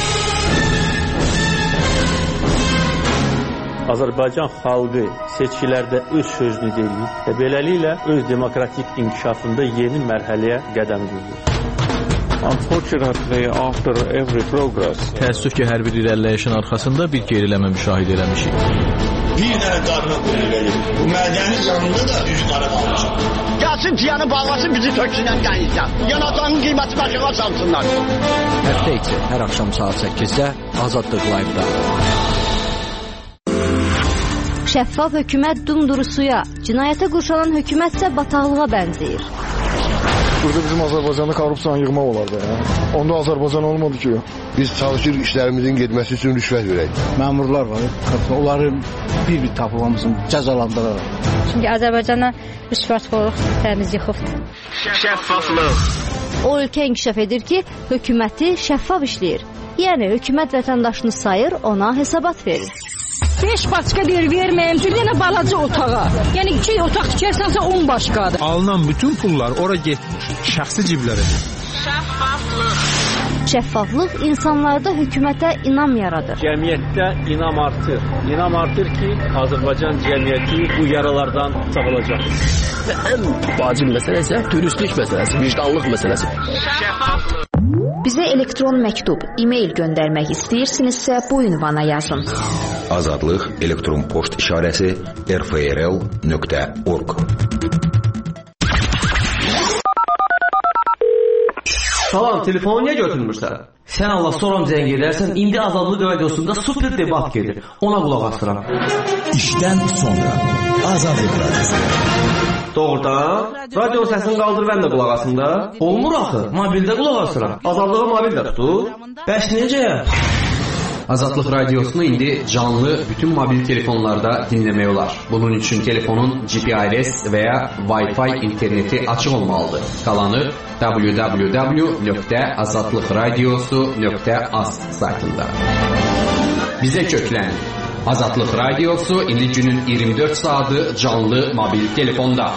Azərbaycan xalqı seçkilərdə öz sözünü deyir və beləliklə öz demokratik inkişafında yeni mərhələyə qədəm qoyur. Unfortunately, after every progress, təəssüf ki, hər bir irəliləyişin arxasında bir geriləmə müşahidə eləmişik. Bir dənə qarına qulluq edir. Bu mədəni yanında da üz qara qalmışıq. Gəlsin ciyanı bağlasın, bizi töksünən qaynayacaq. Yanatanın qiyməti başıqa salsınlar. Həftə içi hər axşam saat 8-də Azadlıq Live-da. Şəffaf hökumət dumduru suya, cinayətə qurşanan hökumət isə bataqlığa bənzəyir. Burada bizim Azərbaycanda korrupsiyanı yığmaq olardı. Onda Azərbaycan olmadı ki. Biz çalışırıq işlərimizin getməsi üçün rüşvət verək. Məmurlar var, onları bir tapılmamızın cəzalandıraraq. Çünki Azərbaycana rüşvətxorluq təmiz yıxıbdır. Şəffaflıq. O ölkə inkişaf edir ki, hökuməti şəffaf işləyir. Yəni hökumət vətəndaşını sayır, ona hesabat verir. 5 başqa deyir verməyim, bir dənə balaca otağa. Yəni 2 otaq tikərsənsə 10 başqadır. Alınan bütün pullar ora getmir, şəxsi ciblərə. Şəffaflıq. Şəffaflıq insanlarda hökumətə inam yaradır. Cəmiyyətdə inam artır. İnam artır ki, Azərbaycan cəmiyyəti bu yaralardan sağalacaq. Və ən vacib məsələ isə dürüstlük məsələsi, vicdanlıq məsələsi. Şəffaflıq. Bizə elektron məktub, e-mail göndərmək istəyirsinizsə bu ünvana yazın. Azadlıq elektron poçt işarəsi rfrl.org. Salam, telefonu niyə götürmürsən? Sən Allah soram zəng edərsən, indi Azadlıq radiosunda super debat gedir. Ona qulaq asıram. İşdən sonra Azadlıq radiosu. Doğrudan? Radio səsini qaldır, mən də qulaq asım da. Olmur axı, mobildə qulaq asıram. Azadlığı mobildə tutur. Bəs necə? Azadlıq radiosunu indi canlı bütün mobil telefonlarda dinləmək olar. Bunun üçün telefonun GPRS və ya Wi-Fi interneti açıq olmalıdır. Qalanı www.azadlıqradiosu.az saytında. Bizə köklən, Azadlıq Radiosu indi günün 24 saatı canlı mobil telefonda.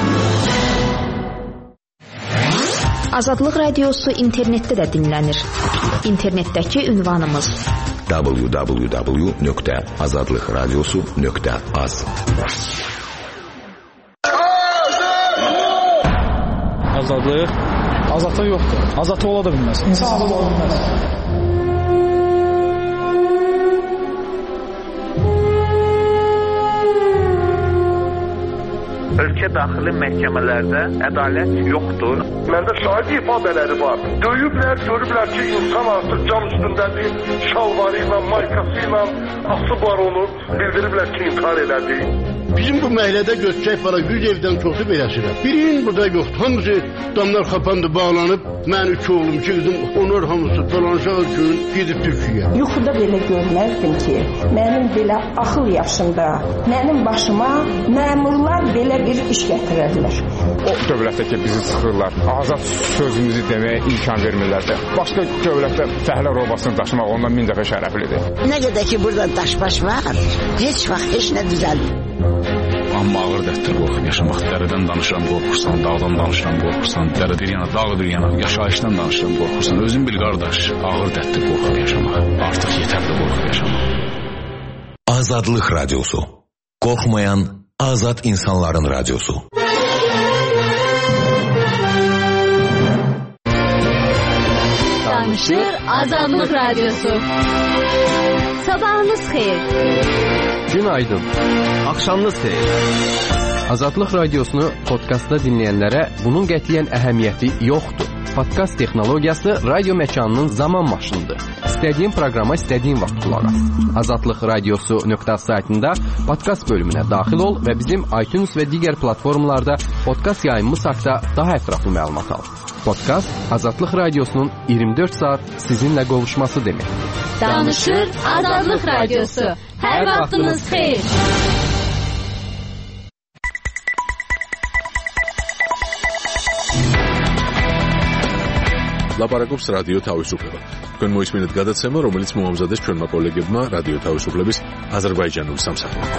Azadlıq Radiosu internetdə də dinlənir. İnternetdəki ünvanımız www.azadlıqradiosu.az. Azadlıq? Azadlıq yoxdur. Azadlıq ola da bilməz. İnsanlıq ola bilməz. Ölkə daxili məhkəmələrdə ədalət yoxdur. Məndə şahid ifadələri var. Döyüblər, görüblər ki, insan artıq cam üstündədir, şalvarı ilə, maykası ilə asıblar onu, bildiriblər ki, intihar elədi. Bizim bu məhəllədə götürək var, 100 evdən çoxu beləsirəm. Birinin burada yoxdur. Hamısı damlar xapandı, bağlanıb. Mən 2 oğlum, 2 qızım, onlar hamısı dolanışaq üçün gedib Türkiyəyə. Yuxuda belə görməzdim ki, mənim belə axıl yaşımda, mənim başıma məmurlar belə bir iş gətirərlər. O dövlətdə ki, bizi sıxırlar, azad sözümüzü deməyə imkan vermirlər də. Başqa dövlətdə fəhlə robasını daşımaq ondan 1000 dəfə şərəflidir. Nə qədər ki, burada daşbaş var, heç vaxt heç nə düzəlmir. Amma ağır dərddir qorxub yaşamaq. Dərədən danışıram, qorxursan, dağdan danışıram, qorxursan, dərə bir yana, dağ bir yana, yaşayışdan danışıram, qorxursan. Özün bil qardaş, ağır dərddir qorxub yaşamaq. Artıq yetərli qorxub yaşamaq. Azadlıq Radiosu. Qorxmayan azad insanların radiosu. Danışır Azadlıq Radiosu. Sabahınız xeyir. Günaydın. Axşamınız xeyir. Azadlıq Radiosunu podkastda dinləyənlərə bunun qətiyyən əhəmiyyəti yoxdur. Podkast texnologiyası radio məkanının zaman maşınıdır. İstədiyin proqrama istədiyin vaxt qulaq as. Azadlıq Radiosu.az saytında podkast bölümünə daxil ol və bizim iTunes və digər platformalarda podkast yayımımız haqqında daha ətraflı məlumat al. Podkast Azadlıq Radiosunun 24 saat sizinlə qovuşması demək. Danışır Azadlıq Radiosu. Hər vaxtınız xeyir. ლაპარაკობს რადიო თავისუფლება. თქვენ მოისმინეთ გადაცემა, რომელიც მოამზადეს ჩვენმა კოლეგებმა რადიო თავისუფლების აზერბაიჯანული სამსახურიდან.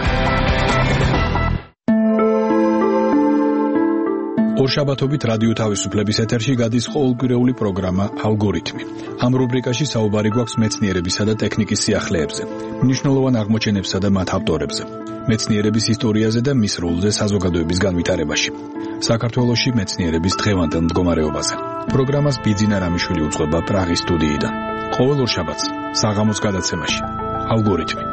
ორშაბათობით რადიო თავისუფლების ეთერში გადის ყოველკვირეული პროგრამა ალგორითმი. ამ რუბრიკაში საუბარი გვაქვს მეცნიერებისა და ტექნიკის სიახლეებზე, მნიშვნელოვან აღმოჩენებსა და მათ ავტორებზე, მეცნიერების ისტორიაზე და მის როლზე საზოგადოების განვითარებაში. საქართველოში მეცნიერების დღევანდელ მდგომარეობაზე. პროგრამას ბიძინა რამიშვილი უძღვება პრაღის სტუდიიდან. ყოველ ორშაბათს საღამოს გადაცემაში ალგორითმი.